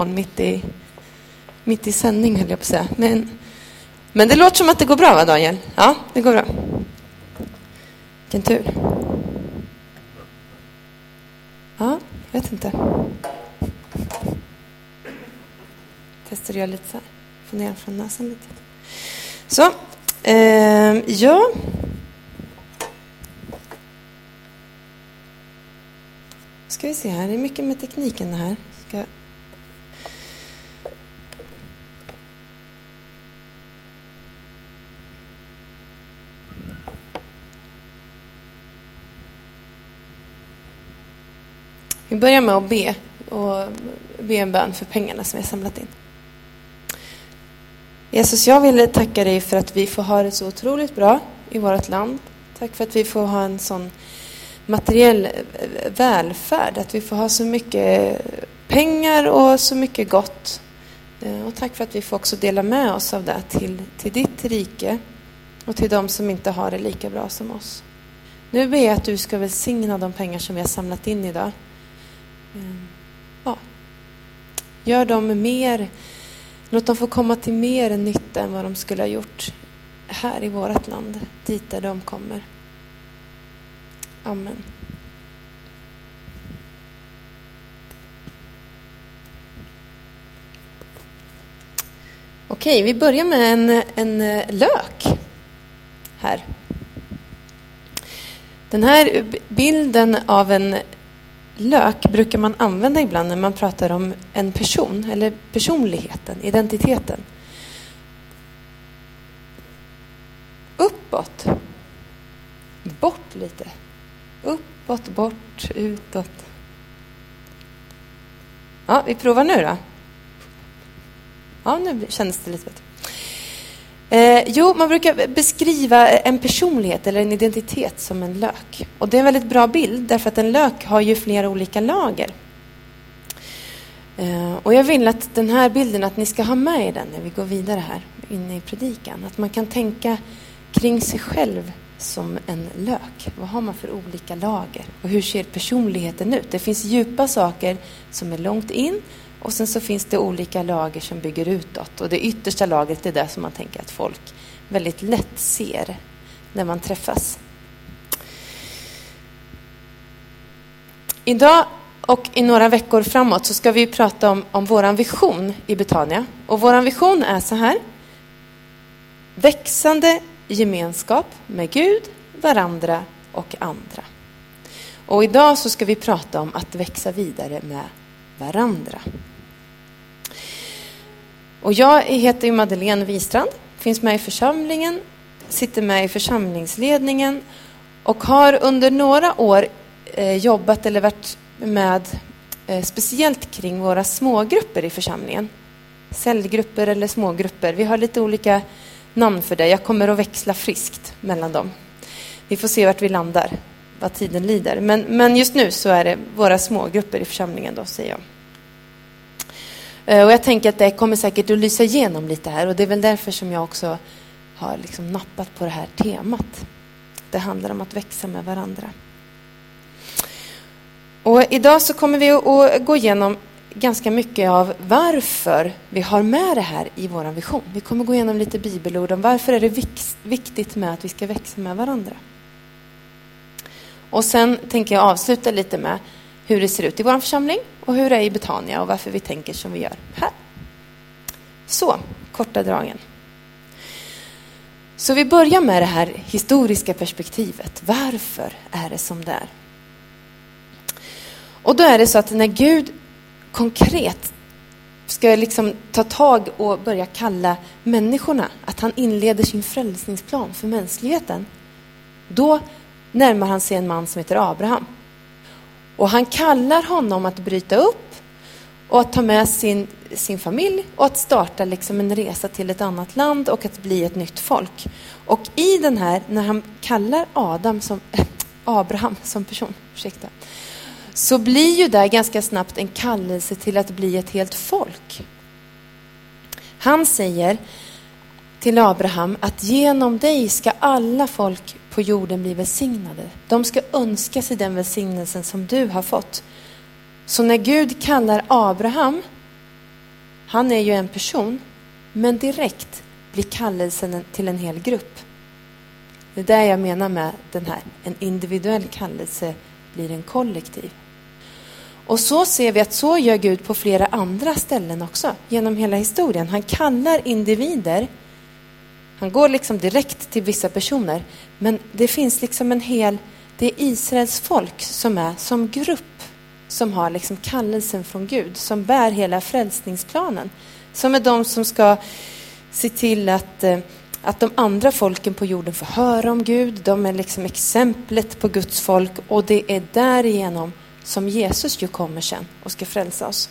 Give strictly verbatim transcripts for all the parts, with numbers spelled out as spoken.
mitt i, mitt i sändning höll jag på att säga. Men, men det låter som att det går bra, va Daniel? Ja, det går bra. Vilken tur. Ja, jag vet inte. Testar jag lite så här. Få ner från näsan lite. Så, eh, ja. Ska vi se här, det är mycket med tekniken här. Ska... Vi börjar med att be och be en bön för pengarna som vi har samlat in. Jesus, jag vill tacka dig för att vi får ha det så otroligt bra i vårt land. Tack för att vi får ha en sån materiell välfärd, att vi får ha så mycket pengar och så mycket gott. Och tack för att vi får också dela med oss av det till, till ditt rike och till de som inte har det lika bra som oss. Nu ber jag att du ska välsigna de pengar som vi har samlat in idag. Ja. Gör dem mer, låt dem få komma till mer nytta än vad de skulle ha gjort här i vårt land, dit där de kommer. Amen. Okej, vi börjar med en, en lök här. Den här bilden av en lök brukar man använda ibland när man pratar om en person eller personligheten, identiteten. Uppåt. Bort lite. Uppåt, bort, utåt. Ja, vi provar nu då. Ja, nu känns det lite bättre. Eh, jo, man brukar beskriva en personlighet eller en identitet som en lök. Och det är en väldigt bra bild därför att en lök har ju flera olika lager. Eh, och jag vill att den här bilden, att ni ska ha med i den när vi går vidare här inne i predikan. Att man kan tänka kring sig själv som en lök. Vad har man för olika lager? Och hur ser personligheten ut? Det finns djupa saker som är långt in. Och sen så finns det olika lager som bygger utåt. Och det yttersta lagret är det som man tänker att folk väldigt lätt ser när man träffas. Idag och i några veckor framåt så ska vi prata om, om våran vision i Betania. Och våran vision är så här. Växande gemenskap med Gud, varandra och andra. Och idag så ska vi prata om att växa vidare med varandra. Och jag heter ju Madeleine Wistrand, finns med i församlingen, sitter med i församlingsledningen och har under några år eh, jobbat eller varit med eh, speciellt kring våra smågrupper i församlingen. Cellgrupper eller smågrupper. Vi har lite olika namn för det. Jag kommer att växla friskt mellan dem. Vi får se vart vi landar, vad tiden lider. Men, men just nu så är det våra smågrupper i församlingen då, säger jag. Och jag tänker att det kommer säkert att lysa igenom lite här. Och det är väl därför som jag också har liksom nappat på det här temat. Det handlar om att växa med varandra. Och idag så kommer vi att gå igenom ganska mycket av varför vi har med det här i vår vision. Vi kommer gå igenom lite bibelord om varför är det viktigt med att vi ska växa med varandra. Och sen tänker jag avsluta lite med hur det ser ut i vår församling och hur det är i Betania och varför vi tänker som vi gör här. Så, korta dragen. Så vi börjar med det här historiska perspektivet. Varför är det som det är? Och då är det så att när Gud konkret ska liksom ta tag och börja kalla människorna, att han inleder sin frälsningsplan för mänskligheten, då närmar han sig en man som heter Abraham. Och han kallar honom att bryta upp och att ta med sin, sin familj och att starta liksom en resa till ett annat land och att bli ett nytt folk. Och i den här, när han kallar Adam som, äh, Abraham som person, ursäkta, så blir ju det ganska snabbt en kallelse till att bli ett helt folk. Han säger till Abraham att genom dig ska alla folk på jorden bli välsignade. De ska önska sig den välsignelsen som du har fått. Så när Gud kallar Abraham Han är ju en person, men direkt blir kallelsen till en hel grupp. Det är det jag menar med den här. En individuell kallelse blir en kollektiv. Och så ser vi att så gör Gud på flera andra ställen också. Genom hela historien. Han kallar individer. Han går liksom direkt till vissa personer. Men det finns liksom en hel... Det är Israels folk som är som grupp. Som har liksom kallelsen från Gud. Som bär hela frälsningsplanen. Som är de som ska se till att... Att de andra folken på jorden får höra om Gud. De är liksom exemplet på Guds folk. Och det är därigenom som Jesus ju kommer sen och ska frälsa oss.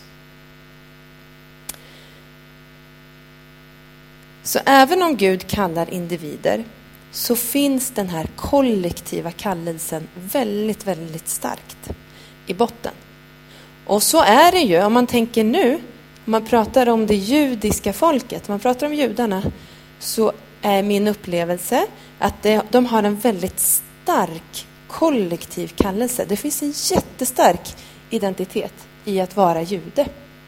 Så även om Gud kallar individer så finns den här kollektiva kallelsen väldigt, väldigt starkt i botten. Och så är det ju, om man tänker nu, om man pratar om det judiska folket, om man pratar om judarna, så är min upplevelse att det, de har en väldigt stark kollektiv kallelse. Det finns en jättestark identitet i att vara jude.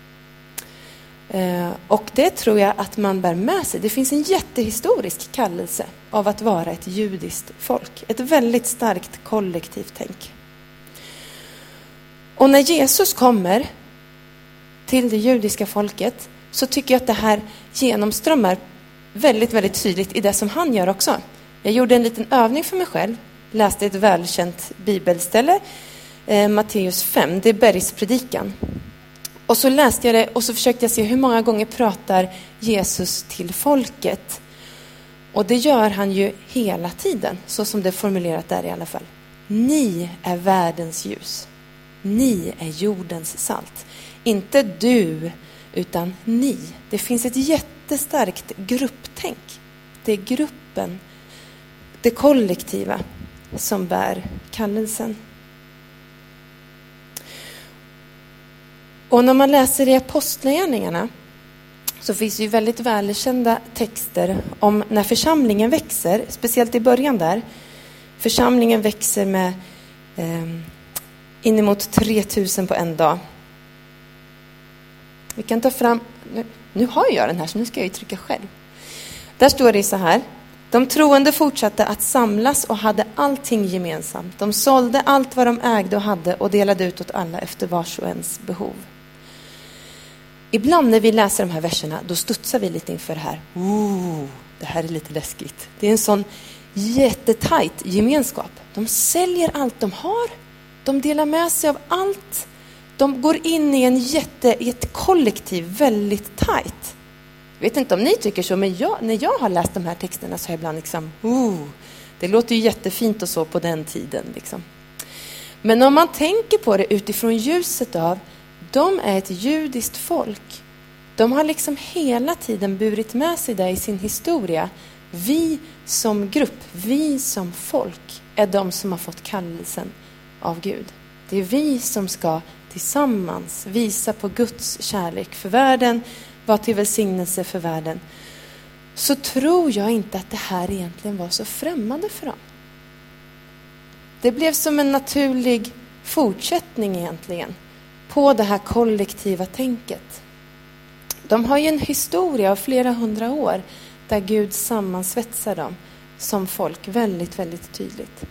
Eh, och det tror jag att man bär med sig. Det finns en jättehistorisk kallelse av att vara ett judiskt folk. Ett väldigt starkt kollektivt tänk. Och när Jesus kommer till det judiska folket så tycker jag att det här genomströmmar väldigt, väldigt tydligt i det som han gör också. Jag gjorde en liten övning för mig själv. Läste ett välkänt bibelställe, eh, Matteus fem, det är bergspredikan. Och så läste jag det och så försökte jag se hur många gånger pratar Jesus till folket. Och det gör han ju hela tiden, så som det är formulerat där i alla fall. Ni är världens ljus. Ni är jordens salt. Inte du, utan ni. Det finns ett jättestarkt grupptänk. Det är gruppen, det kollektiva, som bär kallelsen. Och när man läser i apostlagärningarna så finns det ju väldigt välkända texter om när församlingen växer, speciellt i början där. Församlingen växer med eh, inemot tre tusen på en dag. Vi kan ta fram, nu, nu har jag den här så nu ska jag ju trycka själv. Där står det så här. De troende fortsatte att samlas och hade allting gemensamt. De sålde allt vad de ägde och hade och delade ut åt alla efter vars och ens behov. Ibland när vi läser de här verserna, då studsar vi lite inför det här. Ooh, det här är lite läskigt. Det är en sån jättetajt gemenskap. De säljer allt de har. De delar med sig av allt. De går in i en jätte, i ett kollektiv väldigt tajt. Jag vet inte om ni tycker så, men jag, när jag har läst de här texterna så har jag ibland liksom, oh, det låter ju jättefint och så på den tiden. Liksom. Men om man tänker på det utifrån ljuset av, de är ett judiskt folk. De har liksom hela tiden burit med sig det i sin historia. Vi som grupp, vi som folk är de som har fått kallelsen av Gud. Det är vi som ska tillsammans visa på Guds kärlek för världen, var till välsignelse för världen. Så tror jag inte att det här egentligen var så främmande för dem. Det blev som en naturlig fortsättning egentligen på det här kollektiva tänket. De har ju en historia av flera hundra år där Gud sammansvetsar dem som folk väldigt, väldigt tydligt.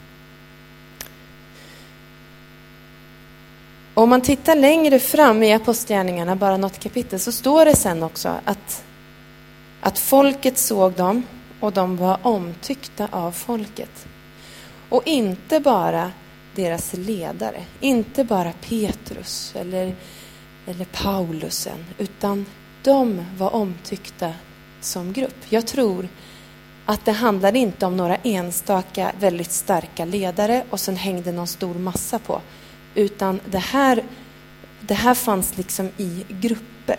Om man tittar längre fram i apostlagärningarna, bara något kapitel, så står det sen också att, att folket såg dem och de var omtyckta av folket. Och inte bara deras ledare, inte bara Petrus eller, eller Paulusen, utan de var omtyckta som grupp. Jag tror att det handlar inte om några enstaka väldigt starka ledare och sen hängde någon stor massa på. Utan det här, det här fanns liksom i grupper.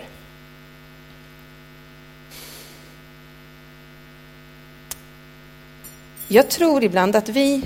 Jag tror ibland att vi,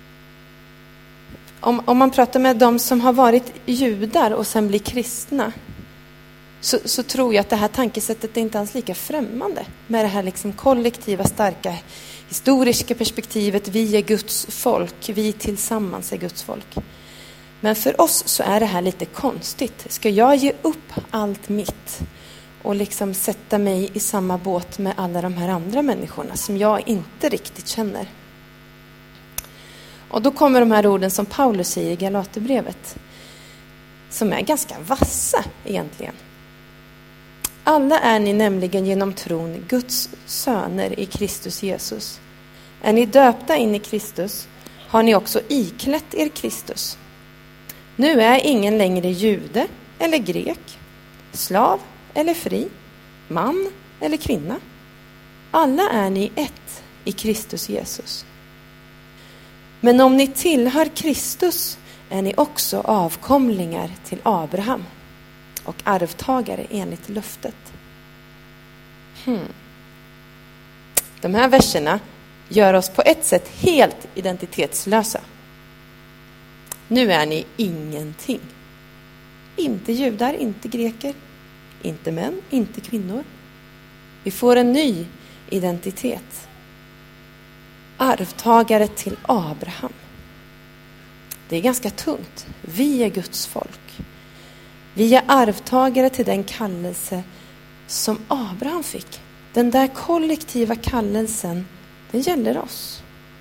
om, om man pratar med de som har varit judar och sen blir kristna, så, så tror jag att det här tankesättet är inte alls lika främmande med det här liksom kollektiva, starka, historiska perspektivet. Vi är Guds folk, vi tillsammans är Guds folk. Men för oss så är det här lite konstigt. Ska jag ge upp allt mitt och liksom sätta mig i samma båt med alla de här andra människorna som jag inte riktigt känner. Och då kommer de här orden som Paulus säger i Galaterbrevet, som är ganska vassa egentligen. Alla är ni nämligen genom tron Guds söner i Kristus Jesus. Är ni döpta in i Kristus har ni också iklätt er Kristus. Nu är ingen längre jude eller grek, slav eller fri, man eller kvinna. Alla är ni ett i Kristus Jesus. Men om ni tillhör Kristus är ni också avkomlingar till Abraham och arvtagare enligt löftet. Hmm. De här verserna gör oss på ett sätt helt identitetslösa. Nu är ni ingenting. Inte judar, inte greker, inte män, inte kvinnor. Vi får en ny identitet. Arvtagare till Abraham. Det är ganska tungt. Vi är Guds folk. Vi är arvtagare till den kallelse som Abraham fick. Den där kollektiva kallelsen, den gäller oss.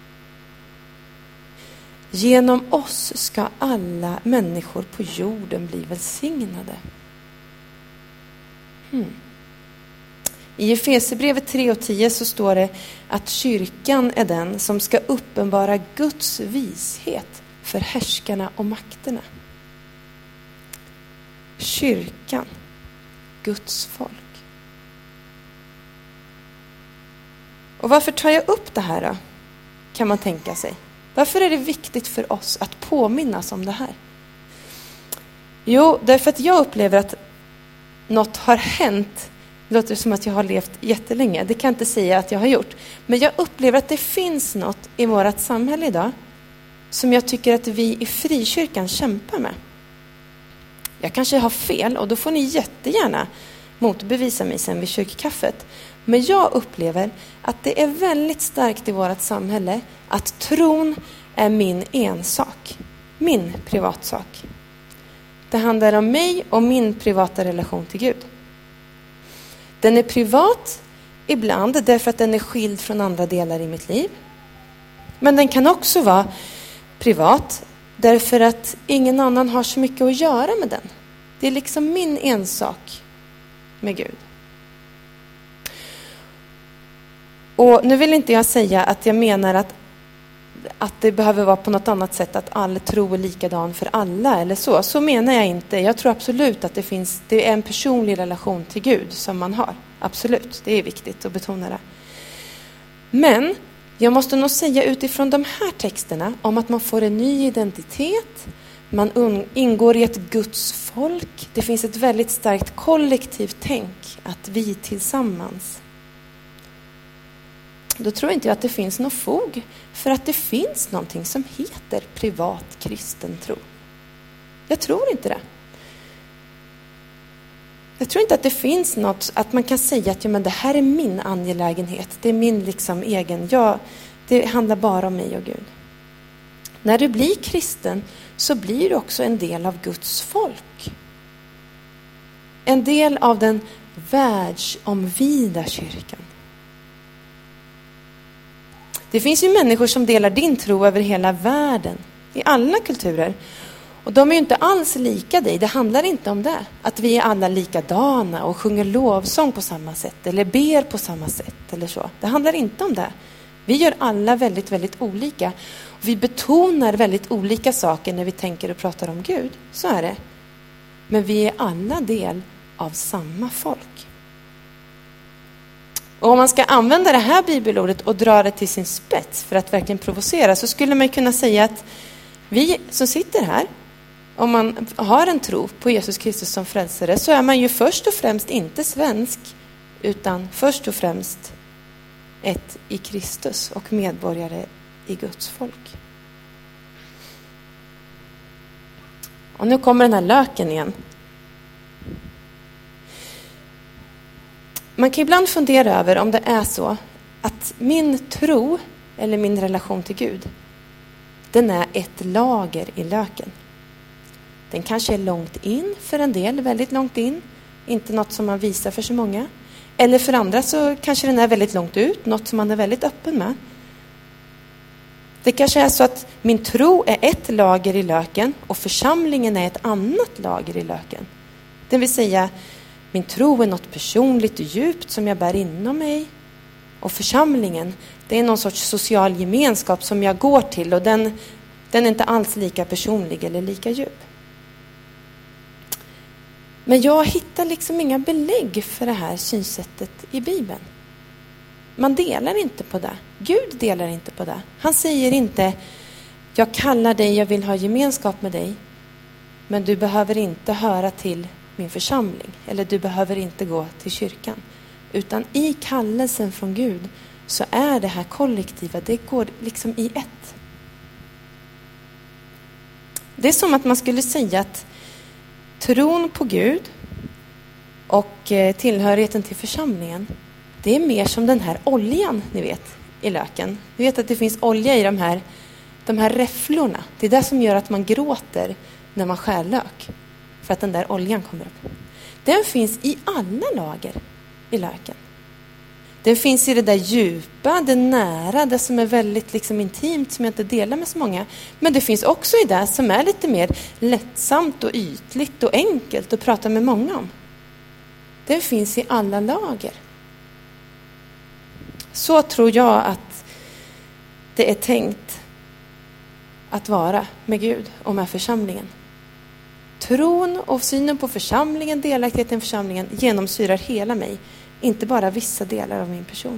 Genom oss ska alla människor på jorden bli välsignade. Hmm. I Efesierbrevet tre och tio så står det att kyrkan är den som ska uppenbara Guds vishet för härskarna och makterna. Kyrkan, Guds folk. Och varför tar jag upp det här då? Kan man tänka sig. Varför är det viktigt för oss att påminnas om det här? Jo, därför att jag upplever att något har hänt. Det låter som att jag har levt jättelänge. Det kan jag inte säga att jag har gjort. Men jag upplever att det finns något i vårt samhälle idag som jag tycker att vi i frikyrkan kämpar med. Jag kanske har fel och då får ni jättegärna motbevisa mig sen vid kyrkkaffet. Men jag upplever att det är väldigt starkt i vårt samhälle att tron är min ensak. Min privatsak. Det handlar om mig och min privata relation till Gud. Den är privat ibland därför att den är skild från andra delar i mitt liv. Men den kan också vara privat därför att ingen annan har så mycket att göra med den. Det är liksom min ensak med Gud. Och nu vill inte jag säga att jag menar att, att det behöver vara på något annat sätt att all tro är likadan för alla eller så. Så menar jag inte. Jag tror absolut att det finns, det är en personlig relation till Gud som man har. Absolut, det är viktigt att betona det. Men jag måste nog säga utifrån de här texterna om att man får en ny identitet. Man ingår i ett Guds folk. Det finns ett väldigt starkt kollektivt tänk att vi tillsammans. Då tror inte jag att det finns något fog för att det finns någonting som heter privat kristen tro. Jag tror inte det. Jag tror inte att det finns något att man kan säga att ja, men det här är min angelägenhet. Det är min liksom egen. Ja, det handlar bara om mig och Gud. När du blir kristen så blir du också en del av Guds folk. En del av den världsomvida kyrkan. Det finns ju människor som delar din tro över hela världen. I alla kulturer. Och de är ju inte alls lika dig. Det handlar inte om det. Att vi är alla likadana och sjunger lovsång på samma sätt. Eller ber på samma sätt. Eller så. Det handlar inte om det. Vi gör alla väldigt, väldigt olika. Och vi betonar väldigt olika saker när vi tänker och pratar om Gud. Så är det. Men vi är alla del av samma folk. Och om man ska använda det här bibelordet och dra det till sin spets för att verkligen provocera, så skulle man kunna säga att vi som sitter här, om man har en tro på Jesus Kristus som frälsare, så är man ju först och främst inte svensk, utan först och främst ett i Kristus och medborgare i Guds folk. Och nu kommer den här löken igen. Man kan ibland fundera över om det är så att min tro eller min relation till Gud, den är ett lager i löken. Den kanske är långt in för en del, väldigt långt in. inte något som man visar för så många. Eller för andra så kanske den är väldigt långt ut, något som man är väldigt öppen med. Det kanske är så att min tro är ett lager i löken och församlingen är ett annat lager i löken. Det vill säga, min tro är något personligt och djupt som jag bär inom mig. Och församlingen, det är någon sorts social gemenskap som jag går till och den, den är inte alls lika personlig eller lika djup. Men jag hittar liksom inga belägg för det här synsättet i Bibeln. Man delar inte på det. Gud delar inte på det. Han säger inte, jag kallar dig, jag vill ha gemenskap med dig. Men du behöver inte höra till min församling. Eller du behöver inte gå till kyrkan. Utan i kallelsen från Gud så är det här kollektiva, det går liksom i ett. Det är som att man skulle säga att tron på Gud och tillhörigheten till församlingen, det är mer som den här oljan, ni vet, i löken. Ni vet att det finns olja i de här, de här räfflorna. Det är det som gör att man gråter när man skär lök. För att den där oljan kommer upp. Den finns i alla lager i löken. Den finns i det där djupa, det nära, det som är väldigt liksom intimt, som jag inte delar med så många. Men det finns också i det som är lite mer lättsamt och ytligt och enkelt att prata med många om. Den finns i alla lager. Så tror jag att det är tänkt att vara med Gud och med församlingen. Tron och synen på församlingen, delaktigheten i församlingen genomsyrar hela mig. Inte bara vissa delar av min person.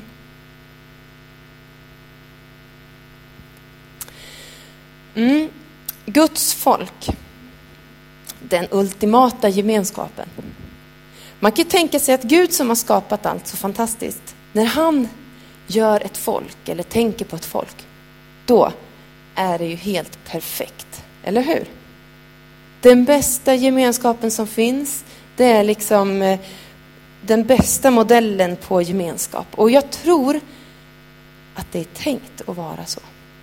Mm. Guds folk. Den ultimata gemenskapen. Man kan tänka sig att Gud som har skapat allt så fantastiskt. När han gör ett folk eller tänker på ett folk. Då är det ju helt perfekt. Eller hur? Den bästa gemenskapen som finns. Det är liksom den bästa modellen på gemenskap. Och jag tror att det är tänkt att vara så.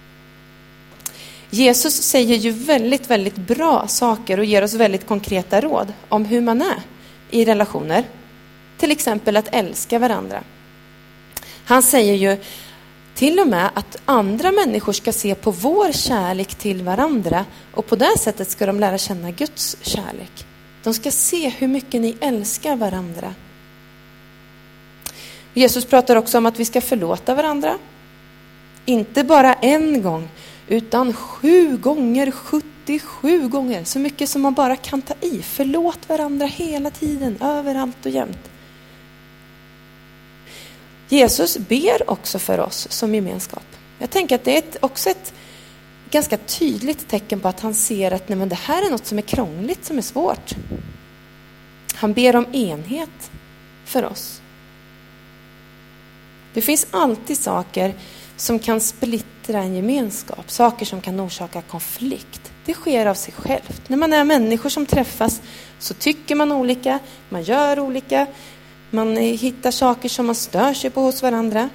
Jesus säger ju väldigt, väldigt bra saker och ger oss väldigt konkreta råd om hur man är i relationer. Till exempel att älska varandra. Han säger ju till och med att andra människor ska se på vår kärlek till varandra och på det sättet ska de lära känna Guds kärlek. De ska se hur mycket ni älskar varandra. Jesus pratar också om att vi ska förlåta varandra. Inte bara en gång, utan sju gånger, sjuttiosju gånger. Så mycket som man bara kan ta i. Förlåt varandra hela tiden, överallt och jämt. Jesus ber också för oss som gemenskap. Jag tänker att det är ett, också ett ganska tydligt tecken på att han ser att nej, men det här är något som är krångligt, som är svårt. Han ber om enhet för oss. Det finns alltid saker som kan splittra en gemenskap. Saker som kan orsaka konflikt. Det sker av sig självt. När man är människor som träffas så tycker man olika. Man gör olika. Man hittar saker som man stör sig på hos varandra.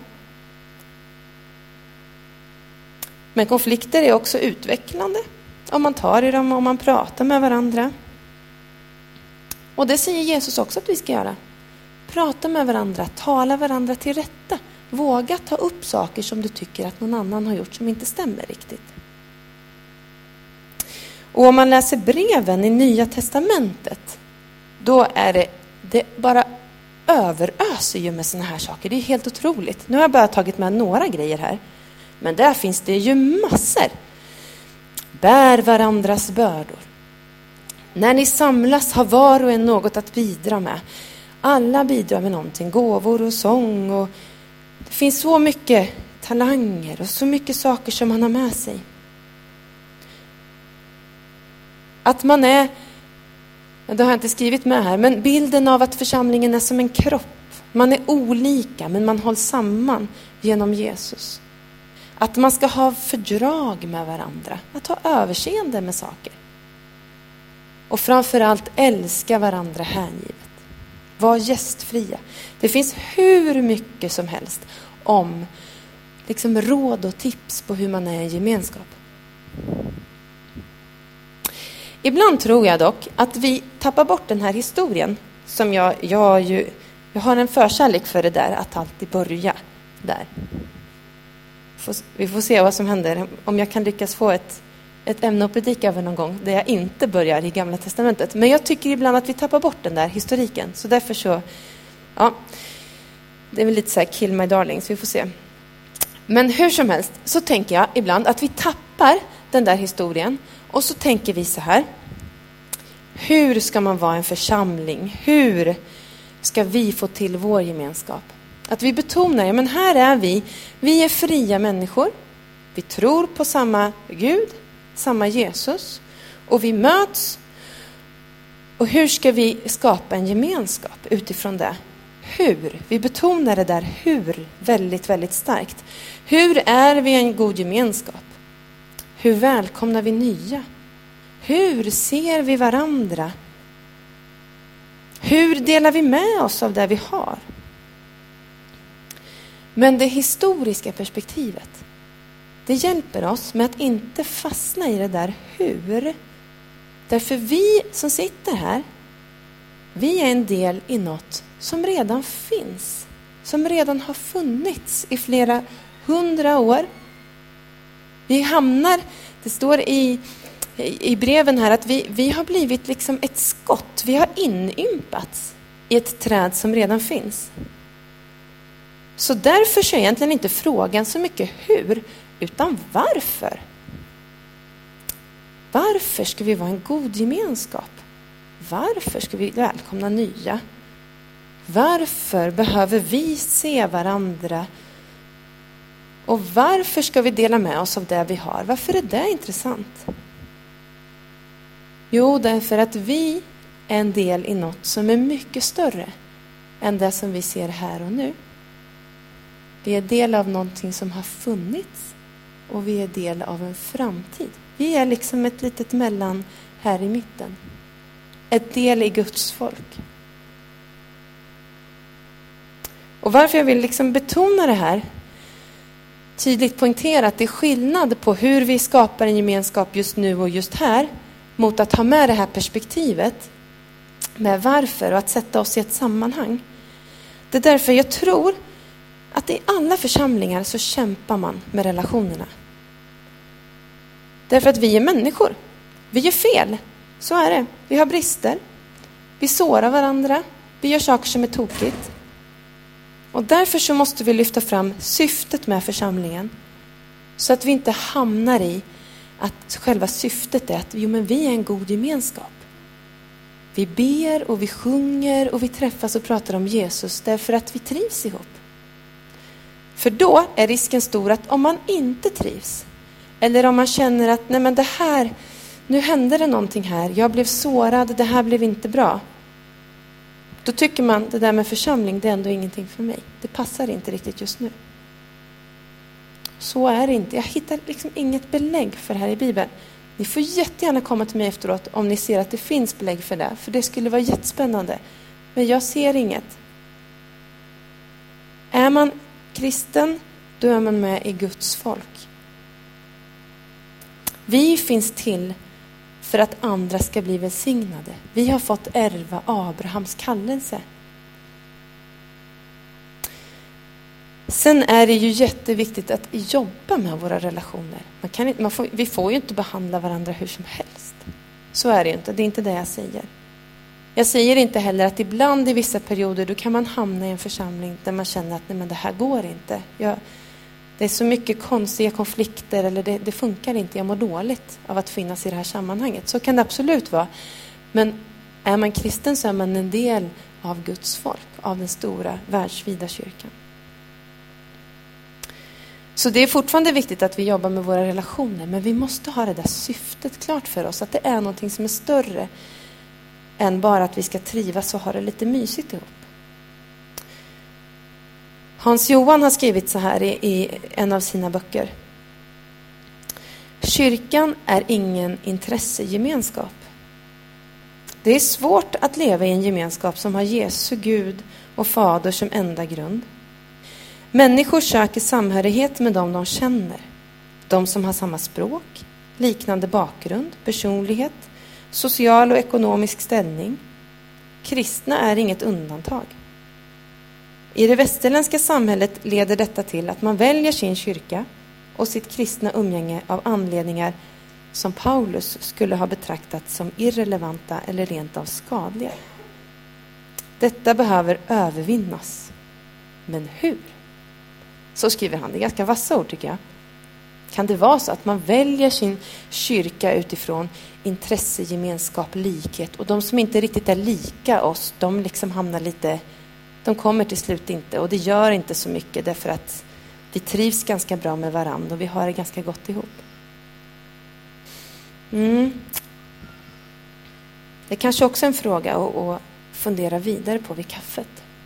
Men konflikter är också utvecklande. Om man tar i dem och om man pratar med varandra. Och det säger Jesus också att vi ska göra. Prata med varandra, tala varandra till rätta. Våga ta upp saker som du tycker att någon annan har gjort som inte stämmer riktigt. Och om man läser breven i Nya testamentet, då är det, det bara överöser ju med såna här saker. Det är helt otroligt. Nu har jag bara tagit med några grejer här. Men där finns det ju massor. Bär varandras bördor. När ni samlas har var och en något att bidra med. Alla bidrar med någonting. Gåvor och sång. Och det finns så mycket talanger och så mycket saker som man har med sig. Att man är, det har jag inte skrivit med här, men bilden av att församlingen är som en kropp. Man är olika men man hålls samman genom Jesus. Att man ska ha fördrag med varandra. Att ha överseende med saker. Och framförallt älska varandra hängivet. Var gästfria. Det finns hur mycket som helst om liksom råd och tips på hur man är i gemenskap. Ibland tror jag dock att vi tappar bort den här historien som jag, jag, ju, jag har en förkärlek för det där, att alltid börja där. Vi får se vad som händer, om jag kan lyckas få ett, ett ämne att predika över någon gång, där jag inte börjar i Gamla testamentet. Men jag tycker ibland att vi tappar bort den där historiken, så därför så, ja, det är väl lite så här kill my darlings, vi får se. Men hur som helst så tänker jag ibland att vi tappar den där historien, och så tänker vi så här: hur ska man vara en församling? Hur ska vi få till vår gemenskap? Att vi betonar, ja men här är vi, vi är fria människor, vi tror på samma Gud, samma Jesus, och vi möts. Och hur ska vi skapa en gemenskap utifrån det? Hur? Vi betonar det där hur väldigt, väldigt starkt. Hur är vi en god gemenskap? Hur välkomnar vi nya? Hur ser vi varandra? Hur delar vi med oss av det vi har? Men det historiska perspektivet, det hjälper oss med att inte fastna i det där hur. Därför vi som sitter här, vi är en del i något som redan finns. Som redan har funnits i flera hundra år. Vi hamnar, det står i, i breven här, att vi, vi har blivit liksom ett skott. Vi har inympats i ett träd som redan finns. Så därför så är egentligen inte frågan så mycket hur, utan varför. Varför ska vi vara en god gemenskap? Varför ska vi välkomna nya? Varför behöver vi se varandra? Och varför ska vi dela med oss av det vi har? Varför är det intressant? Jo, därför att vi är en del i något som är mycket större än det som vi ser här och nu. Vi är del av någonting som har funnits, och vi är del av en framtid. Vi är liksom ett litet mellan här i mitten. Ett del i Guds folk. Och varför jag vill liksom betona det här, tydligt poängtera att det är skillnad på hur vi skapar en gemenskap just nu och just här, mot att ha med det här perspektivet med varför och att sätta oss i ett sammanhang. Det är därför jag tror att i alla församlingar så kämpar man med relationerna. Därför att vi är människor. Vi gör fel. Så är det. Vi har brister. Vi sårar varandra. Vi gör saker som är tokigt. Och därför så måste vi lyfta fram syftet med församlingen. Så att vi inte hamnar i att själva syftet är att jo, men vi är en god gemenskap. Vi ber och vi sjunger och vi träffas och pratar om Jesus därför att vi trivs ihop. För då är risken stor att om man inte trivs, eller om man känner att nej men det här, nu hände det någonting här, jag blev sårad, det här blev inte bra. Då tycker man det där med församling, det är ändå ingenting för mig. Det passar inte riktigt just nu. Så är det inte. Jag hittar liksom inget belägg för det här i Bibeln. Ni får jättegärna komma till mig efteråt om ni ser att det finns belägg för det. För det skulle vara jättespännande. Men jag ser inget. Är man kristen, då är man med i Guds folk. Vi finns till för att andra ska bli välsignade. Vi har fått ärva Abrahams kallelse. Sen är det ju jätteviktigt att jobba med våra relationer. Man kan inte, man får, vi får ju inte behandla varandra hur som helst. Så är det ju inte. Det är inte det jag säger. Jag säger inte heller att ibland i vissa perioder då kan man hamna i en församling där man känner att nej, men det här går inte. Jag, det är så mycket konstiga konflikter eller det, det funkar inte. Jag mår dåligt av att finnas i det här sammanhanget. Så kan det absolut vara. Men är man kristen så är man en del av Guds folk. Av den stora världsvida kyrkan. Så det är fortfarande viktigt att vi jobbar med våra relationer. Men vi måste ha det där syftet klart för oss. Att det är någonting som är större än bara att vi ska trivas och ha det lite mysigt ihop. Hans Johan har skrivit så här i, i en av sina böcker. Kyrkan är ingen intressegemenskap. Det är svårt att leva i en gemenskap som har Jesu, Gud och Fader som enda grund. Människor söker samhörighet med dem de känner. De som har samma språk, liknande bakgrund, personlighet, social och ekonomisk ställning. kristna är inget undantag. I det västerländska samhället leder detta till att man väljer sin kyrka och sitt kristna umgänge av anledningar som Paulus skulle ha betraktat som irrelevanta eller rent av skadliga. Detta behöver övervinnas. Men hur? Så skriver han. Det är ganska vassa ord tycker jag. Kan det vara så att man väljer sin kyrka utifrån intressegemenskap, likhet, och de som inte riktigt är lika oss, de liksom hamnar lite, de kommer till slut inte, och det gör inte så mycket därför att vi trivs ganska bra med varandra och vi har det ganska gott ihop. Mm. Det är kanske också en fråga att, att fundera vidare på vid kaffet.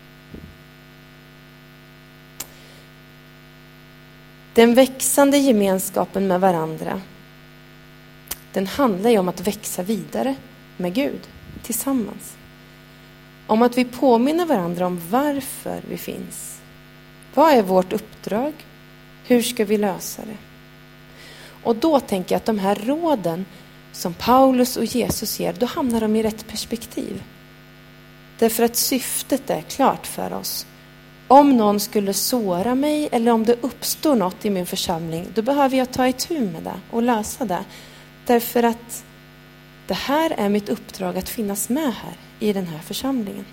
Den växande gemenskapen med varandra, den handlar ju om att växa vidare med Gud tillsammans. Om att vi påminner varandra om varför vi finns. Vad är vårt uppdrag? Hur ska vi lösa det? Och då tänker jag att de här råden som Paulus och Jesus ger, då hamnar de i rätt perspektiv. Därför att syftet är klart för oss. Om någon skulle såra mig eller om det uppstår något i min församling, då behöver jag ta itu med det och lösa det. Därför att det här är mitt uppdrag att finnas med här i den här församlingen.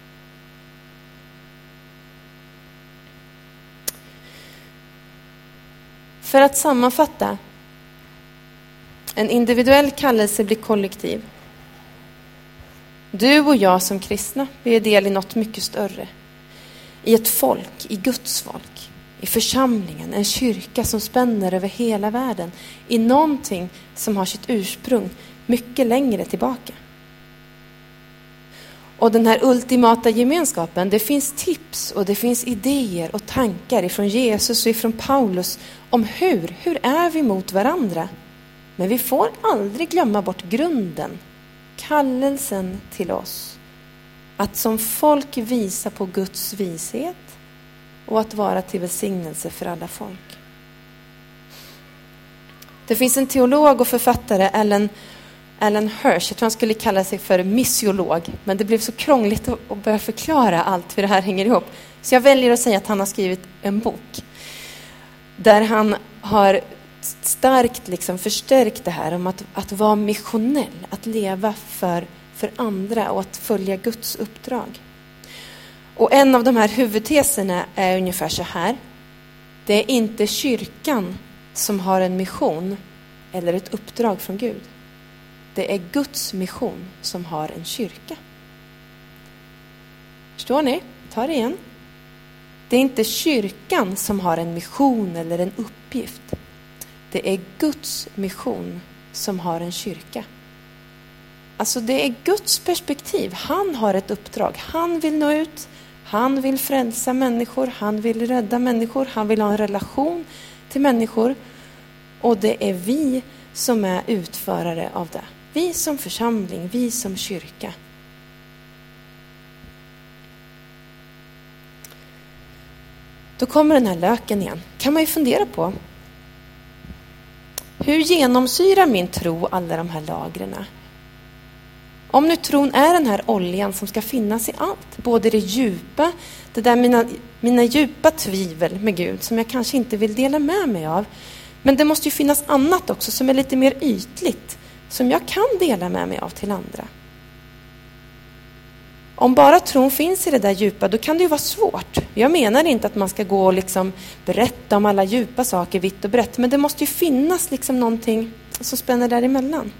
För att sammanfatta, en individuell kallelse blir kollektiv. Du och jag som kristna, vi är del i något mycket större. I ett folk, i Guds folk, i församlingen, en kyrka som spänner över hela världen, i någonting som har sitt ursprung mycket längre tillbaka. Och den här ultimata gemenskapen, det finns tips och det finns idéer och tankar ifrån Jesus och ifrån Paulus om hur, hur är vi mot varandra. Men vi får aldrig glömma bort grunden, kallelsen till oss. Att som folk visa på Guds vishet och att vara till välsignelse för alla folk. Det finns en teolog och författare, Alan, Alan Hirsch, jag tror han skulle kalla sig för missiolog, men det blev så krångligt att börja förklara allt hur det här hänger ihop. Så jag väljer att säga att han har skrivit en bok där han har starkt liksom förstärkt det här om att, att vara missionell, att leva för, för andra och att följa Guds uppdrag. Och en av de här huvudteserna är ungefär så här. Det är inte kyrkan som har en mission eller ett uppdrag från Gud. Det är Guds mission som har en kyrka. Förstår ni? Ta det igen. Det är inte kyrkan som har en mission eller en uppgift. Det är Guds mission som har en kyrka. Alltså det är Guds perspektiv. Han har ett uppdrag. Han vill nå ut. Han vill frälsa människor. Han vill rädda människor. Han vill ha en relation till människor. Och det är vi som är utförare av det. Vi som församling, vi som kyrka. Då kommer den här löken igen. Kan man ju fundera på. Hur genomsyrar min tro alla de här lagren? Om nu tron är den här oljan som ska finnas i allt. Både det djupa, det där mina, mina djupa tvivel med Gud som jag kanske inte vill dela med mig av. Men det måste ju finnas annat också som är lite mer ytligt. Som jag kan dela med mig av till andra. Om bara tron finns i det där djupa, då kan det ju vara svårt. Jag menar inte att man ska gå och liksom berätta om alla djupa saker vitt och brett. Men det måste ju finnas liksom någonting som spänner däremellan.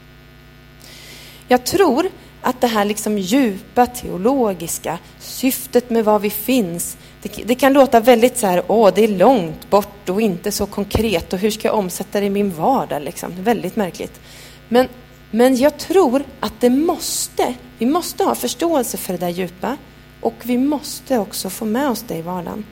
Jag tror att det här liksom djupa teologiska syftet med vad vi finns, det, det kan låta väldigt så här, åh det är långt bort och inte så konkret och hur ska jag omsätta det i min vardag liksom, väldigt märkligt. Men, men jag tror att det måste, vi måste ha förståelse för det där djupa och vi måste också få med oss det i vardagen.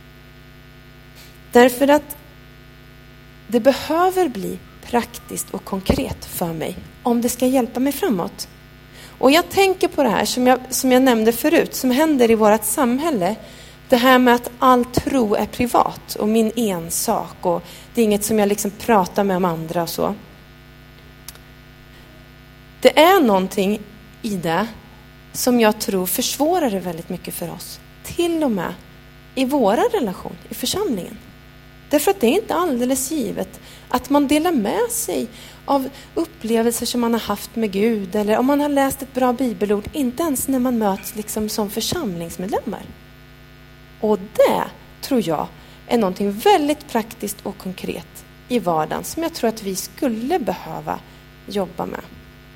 Därför att det behöver bli praktiskt och konkret för mig om det ska hjälpa mig framåt. Och jag tänker på det här som jag, som jag nämnde förut, som händer i vårt samhälle. Det här med att all tro är privat och min ensak och det är inget som jag liksom pratar med om andra och så. Det är någonting i det som jag tror försvårar det väldigt mycket för oss. Till och med i våra relation, i församlingen. Därför att det är inte alldeles givet att man delar med sig av upplevelser som man har haft med Gud. Eller om man har läst ett bra bibelord, inte ens när man möts liksom som församlingsmedlemmar. Och det tror jag är någonting väldigt praktiskt och konkret i vardagen som jag tror att vi skulle behöva jobba med.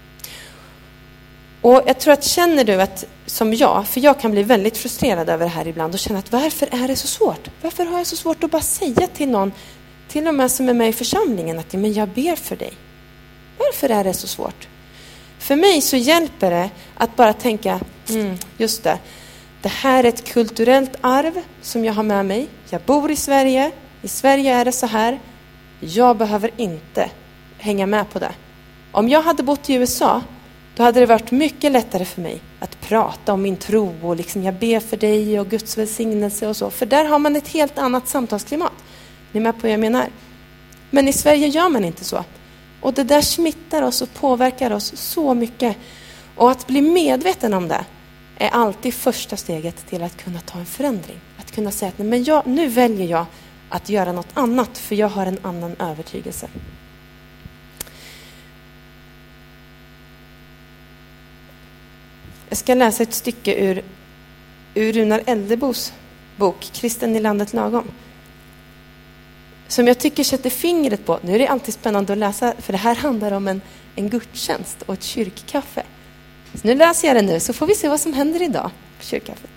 Och jag tror att känner du att, som jag, för jag kan bli väldigt frustrerad över det här ibland och känna att varför är det så svårt? Varför har jag så svårt att bara säga till någon, till och med som är med i församlingen, att men jag ber för dig. Varför är det så svårt? För mig så hjälper det att bara tänka, mm, just det, det här är ett kulturellt arv som jag har med mig. Jag bor i Sverige, i Sverige är det så här. Jag behöver inte hänga med på det. Om jag hade bott i U S A, då hade det varit mycket lättare för mig att prata om min tro och liksom jag ber för dig och Guds välsignelse och så. För där har man ett helt annat samtalsklimat. Ni är med på vad jag menar? Men i Sverige gör man inte så. Och det där smittar oss och påverkar oss så mycket. Och att bli medveten om det är alltid första steget till att kunna ta en förändring. Att kunna säga att nej, men jag, nu väljer jag att göra något annat för jag har en annan övertygelse. Jag ska läsa ett stycke ur, ur Runar Eldebos bok Kristen i landet lagom. Som jag tycker sätter fingret på. Nu är det alltid spännande att läsa, för det här handlar om en, en gudstjänst och ett kyrkkaffe. Så nu läser jag det nu så får vi se vad som händer idag på kyrkkaffet.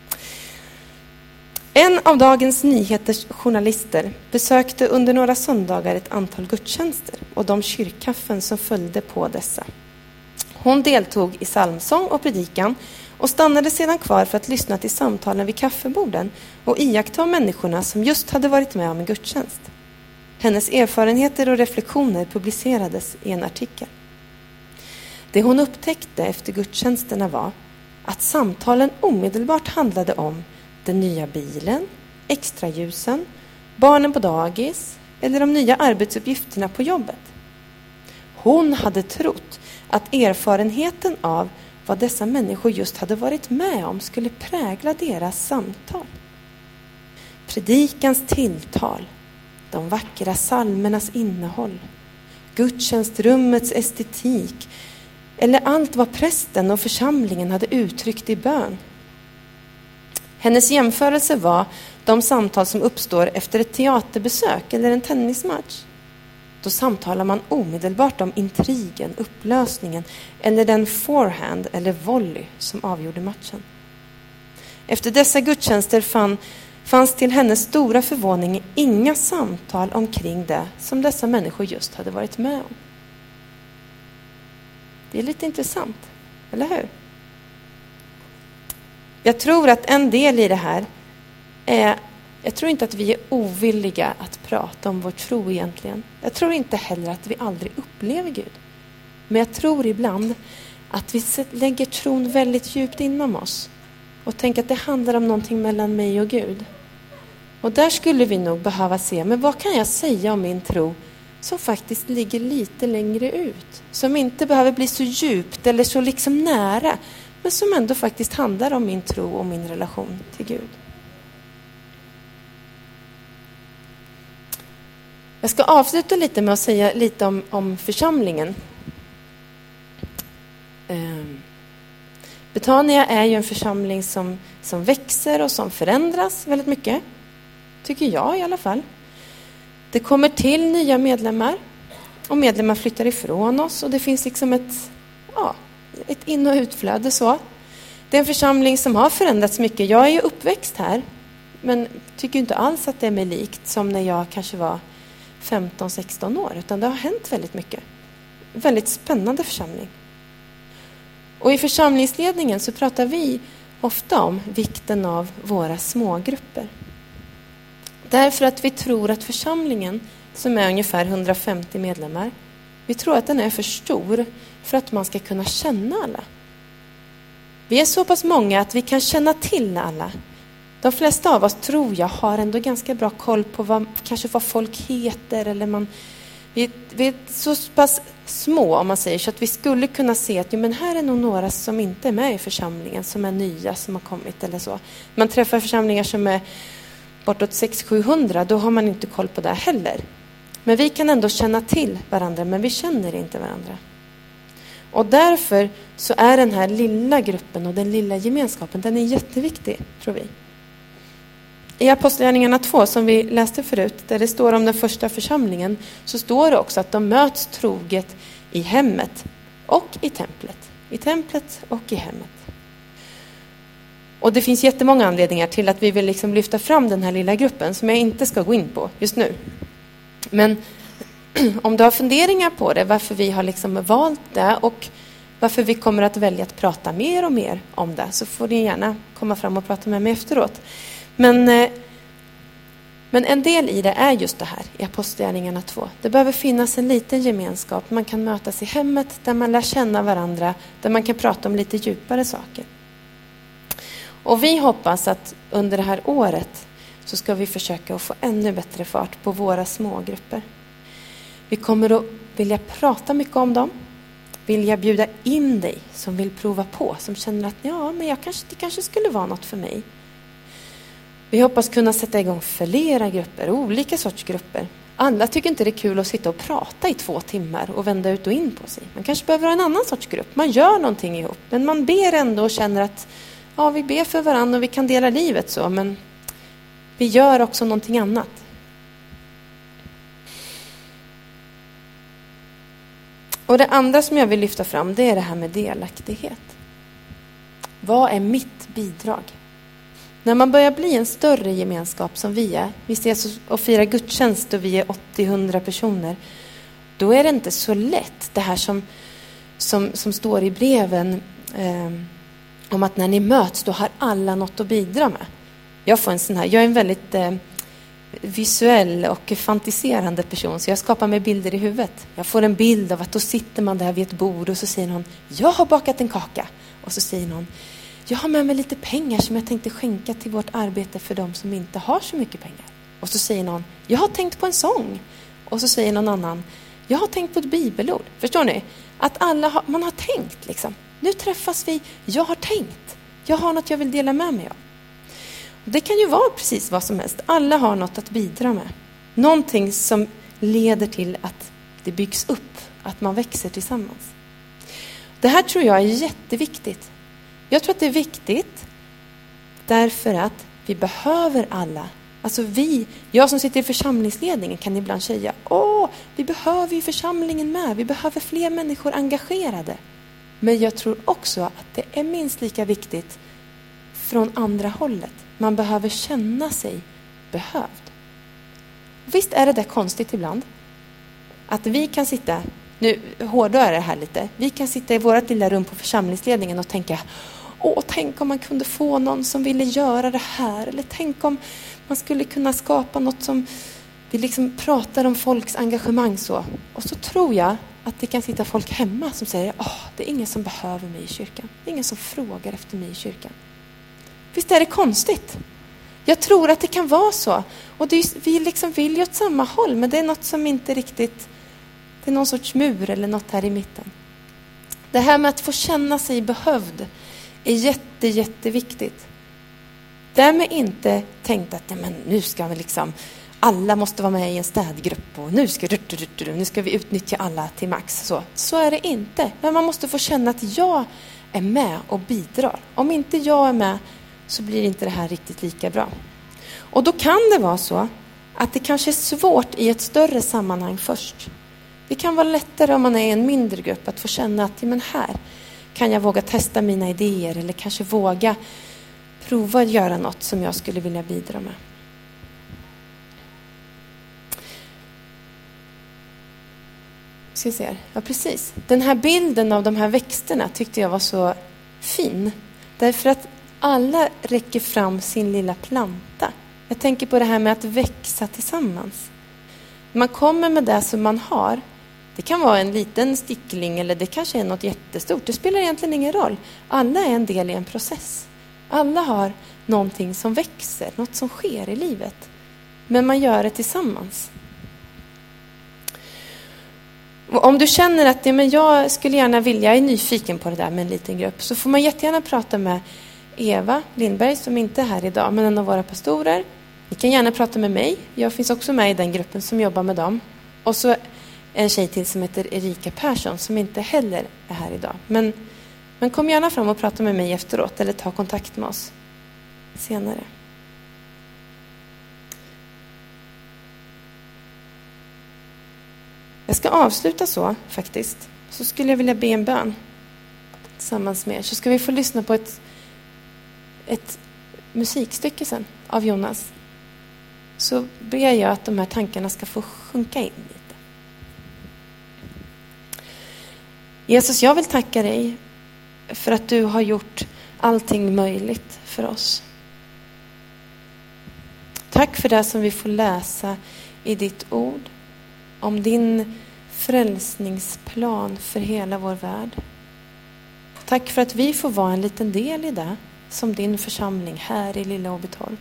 En av Dagens Nyheters journalister besökte under några söndagar ett antal gudstjänster och de kyrkkaffen som följde på dessa. Hon deltog i psalmsång och predikan och stannade sedan kvar för att lyssna till samtalen vid kaffeborden och iaktta människorna som just hade varit med om en gudstjänst. Hennes erfarenheter och reflektioner publicerades i en artikel. Det hon upptäckte efter gudstjänsterna var att samtalen omedelbart handlade om den nya bilen, extraljusen, barnen på dagis eller de nya arbetsuppgifterna på jobbet. Hon hade trott att erfarenheten av vad dessa människor just hade varit med om skulle prägla deras samtal. Predikans tilltal, de vackra psalmernas innehåll, gudstjänstrummets estetik eller allt vad prästen och församlingen hade uttryckt i bön. Hennes jämförelse var de samtal som uppstår efter ett teaterbesök eller en tennismatch. Då samtalar man omedelbart om intrigen, upplösningen eller den forehand eller volley som avgjorde matchen. Efter dessa gudstjänster fann, fanns till hennes stora förvåning inga samtal omkring det som dessa människor just hade varit med om. Det är lite intressant, eller hur? Jag tror att en del i det här är, jag tror inte att vi är ovilliga att prata om vår tro egentligen. Jag tror inte heller att vi aldrig upplever Gud. Men jag tror ibland att vi lägger tron väldigt djupt inom oss. Och tänker att det handlar om någonting mellan mig och Gud. Och där skulle vi nog behöva se, men vad kan jag säga om min tro som faktiskt ligger lite längre ut? Som inte behöver bli så djupt eller så liksom nära. Men som ändå faktiskt handlar om min tro och min relation till Gud. Jag ska avsluta lite med att säga lite om, om församlingen. Eh, Betania är ju en församling som, som växer och som förändras väldigt mycket. Tycker jag i alla fall. Det kommer till nya medlemmar. Och medlemmar flyttar ifrån oss. Och det finns liksom ett, ja, ett in- och utflöde så. Det är en församling som har förändrats mycket. Jag är ju uppväxt här. Men tycker inte alls att det är mig likt som när jag kanske var femton sexton år. Utan det har hänt väldigt mycket. Väldigt spännande församling. Och i församlingsledningen så pratar vi ofta om vikten av våra smågrupper. Därför att vi tror att församlingen, som är ungefär hundrafemtio medlemmar, vi tror att den är för stor för att man ska kunna känna alla. Vi är så pass många att vi kan känna till alla. De flesta av oss tror jag har ändå ganska bra koll på vad, kanske vad folk heter. Eller man, Vi är, vi är så pass små, om man säger så, att vi skulle kunna se att jo, men här är nog några som inte är med i församlingen, som är nya, som har kommit eller så. Man träffar församlingar som är bortåt sex till sjuhundra, då har man inte koll på det heller. Men vi kan ändå känna till varandra, men vi känner inte varandra. Och därför så är den här lilla gruppen och den lilla gemenskapen, den är jätteviktig, tror vi. I Apostlagärningarna två, som vi läste förut, där det står om den första församlingen, så står det också att de möts troget i hemmet och i templet. I templet och i hemmet. Och det finns jättemånga anledningar till att vi vill liksom lyfta fram den här lilla gruppen, som jag inte ska gå in på just nu. Men om du har funderingar på det, varför vi har liksom valt det och varför vi kommer att välja att prata mer och mer om det, så får ni gärna komma fram och prata med mig efteråt. Men, men en del i det är just det här i Apostlagärningarna två. Det behöver finnas en liten gemenskap. Man kan mötas i hemmet där man lär känna varandra, där man kan prata om lite djupare saker. Och vi hoppas att under det här året så ska vi försöka att få ännu bättre fart på våra smågrupper. Vi kommer att vilja prata mycket om dem. Vilja bjuda in dig som vill prova på. Som känner att ja, men jag kanske, det kanske skulle vara något för mig. Vi hoppas kunna sätta igång flera grupper. Olika sorts grupper. Alla tycker inte det är kul att sitta och prata i två timmar. Och vända ut och in på sig. Man kanske behöver ha en annan sorts grupp. Man gör någonting ihop. Men man ber ändå och känner att ja, vi ber för varandra och vi kan dela livet så. Men vi gör också någonting annat. Och det andra som jag vill lyfta fram, det är det här med delaktighet. Vad är mitt bidrag? När man börjar bli en större gemenskap som vi är, vi ses och firar gudstjänst och vi är åttio till hundra personer, då är det inte så lätt det här som, som, som står i breven eh, om att när ni möts då har alla något att bidra med. Jag får en sån här, jag är en väldigt eh, visuell och fantiserande person, så jag skapar mig bilder i huvudet. Jag får en bild av att då sitter man där vid ett bord och så säger någon, jag har bakat en kaka. Och så säger någon, jag har med mig lite pengar som jag tänkte skänka till vårt arbete för de som inte har så mycket pengar. Och så säger någon, jag har tänkt på en sång. Och så säger någon annan, jag har tänkt på ett bibelord. Förstår ni? Att alla har, man har tänkt liksom. Nu träffas vi, jag har tänkt. Jag har något jag vill dela med mig av. Det kan ju vara precis vad som helst. Alla har något att bidra med. Någonting som leder till att det byggs upp. Att man växer tillsammans. Det här tror jag är jätteviktigt. Jag tror att det är viktigt därför att vi behöver alla. Alltså vi, jag som sitter i församlingsledningen kan ibland säga, åh, vi behöver ju församlingen med. Vi behöver fler människor engagerade. Men jag tror också att det är minst lika viktigt från andra hållet. Man behöver känna sig behövd. Visst är det där konstigt ibland. Att vi kan sitta, nu hårdare det här lite. Vi kan sitta i vårt lilla rum på församlingsledningen och tänka, åh, tänk om man kunde få någon som ville göra det här. Eller tänk om man skulle kunna skapa något som, vi liksom pratar om folks engagemang så. Och så tror jag att det kan sitta folk hemma som säger, åh, det är ingen som behöver mig i kyrkan. Det är ingen som frågar efter mig i kyrkan. Visst är det konstigt? Jag tror att det kan vara så. Och det är, vi liksom vill ju åt samma håll. Men det är något som inte riktigt... Det är någon sorts mur eller något här i mitten. Det här med att få känna sig behövd är jätte, jätteviktigt. Därmed inte tänkt att ja, men nu ska vi liksom... Alla måste vara med i en städgrupp. Och nu ska, nu ska vi utnyttja alla till max. Så, så är det inte. Men man måste få känna att jag är med och bidrar. Om inte jag är med... så blir inte det här riktigt lika bra. Och då kan det vara så att det kanske är svårt i ett större sammanhang först. Det kan vara lättare om man är i en mindre grupp att få känna att men här kan jag våga testa mina idéer eller kanske våga prova att göra något som jag skulle vilja bidra med. Ska vi se. Ja, precis. Den här bilden av de här växterna tyckte jag var så fin. Därför att alla räcker fram sin lilla planta. Jag tänker på det här med att växa tillsammans. Man kommer med det som man har. Det kan vara en liten stickling eller det kanske är något jättestort. Det spelar egentligen ingen roll. Alla är en del i en process. Alla har någonting som växer, något som sker i livet. Men man gör det tillsammans. Och om du känner att ja, men jag skulle gärna vilja, jag är nyfiken på det där med en liten grupp, så får man jättegärna prata med Eva Lindberg som inte är här idag, men en av våra pastorer. Ni kan gärna prata med mig. Jag finns också med i den gruppen som jobbar med dem. Och så en tjej till som heter Erika Persson som inte heller är här idag. Men, men kom gärna fram och prata med mig efteråt eller ta kontakt med oss senare. Jag ska avsluta så faktiskt. Så skulle jag vilja be en bön tillsammans med er. Så ska vi få lyssna på ett, ett musikstycke sen av Jonas. Så ber jag att de här tankarna ska få sjunka in lite. Jesus, jag vill tacka dig för att du har gjort allting möjligt för oss. Tack för det som vi får läsa i ditt ord. Om din frälsningsplan för hela vår värld. Tack för att vi får vara en liten del i det som din församling här i Lilla Åbytorp.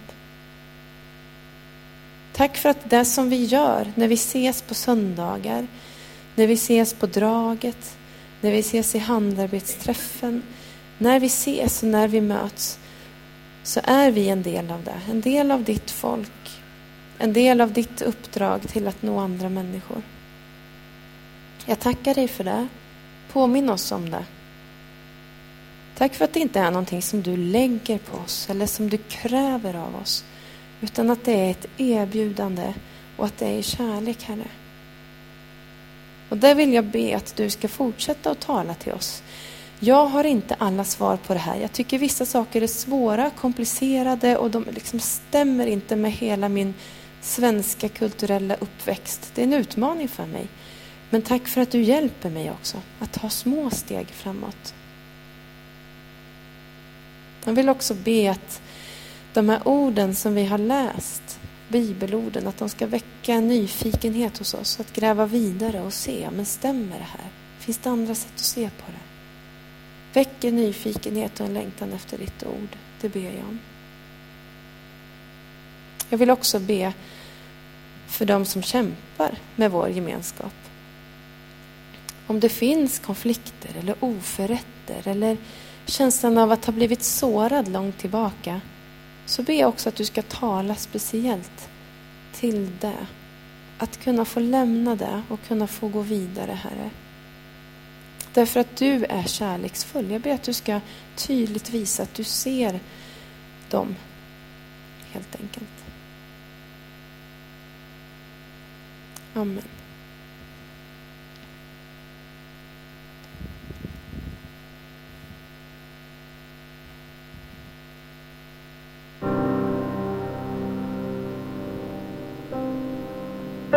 Tack för att det som vi gör när vi ses på söndagar, när vi ses på draget, när vi ses i handarbetsträffen, när vi ses och när vi möts, så är vi en del av det. En del av ditt folk. En del av ditt uppdrag till att nå andra människor. Jag tackar dig för det. Påminn oss om det. Tack för att det inte är någonting som du lägger på oss eller som du kräver av oss. Utan att det är ett erbjudande och att det är kärlek, Herre. Och där vill jag be att du ska fortsätta att tala till oss. Jag har inte alla svar på det här. Jag tycker vissa saker är svåra, komplicerade och de liksom stämmer inte med hela min svenska kulturella uppväxt. Det är en utmaning för mig. Men tack för att du hjälper mig också att ta små steg framåt. Jag vill också be att de här orden som vi har läst, bibelorden, att de ska väcka en nyfikenhet hos oss. Att gräva vidare och se, men stämmer det här? Finns det andra sätt att se på det? Väcker nyfikenhet och en längtan efter ditt ord. Det ber jag om. Jag vill också be för de som kämpar med vår gemenskap. Om det finns konflikter eller oförrätter eller känslan av att ha blivit sårad långt tillbaka, så ber jag också att du ska tala speciellt till det. Att kunna få lämna det och kunna få gå vidare, Herre. Därför att du är kärleksfull. Jag ber att du ska tydligt visa att du ser dem, helt enkelt. Amen.